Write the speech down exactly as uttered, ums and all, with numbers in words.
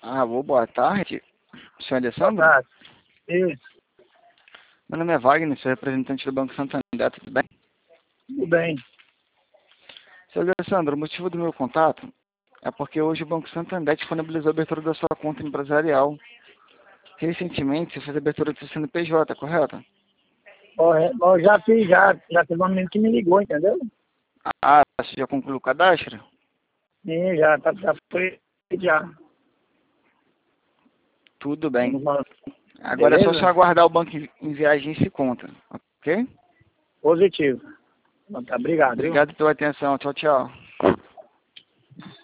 Alô, boa tarde. Senhor Boa Alessandro? tarde. Isso, Meu nome é Wagner, sou representante do Banco Santander, tudo bem? tudo bem. Senhor Alessandro, o motivo do meu contato é porque hoje o Banco Santander disponibilizou a abertura da sua conta empresarial. Recentemente, você fez a abertura do seu C N P J, correto? Ó, é, ó, já fiz, já, já teve um menino que me ligou, entendeu? Ah, você já concluiu o cadastro? Sim, já, tá, já foi, já. Tudo bem. Vamos lá. Agora é só você Beleza? aguardar o banco enviar a agência e conta, ok? Positivo. Então, tá, obrigado, viu? Obrigado pela atenção. Tchau, tchau.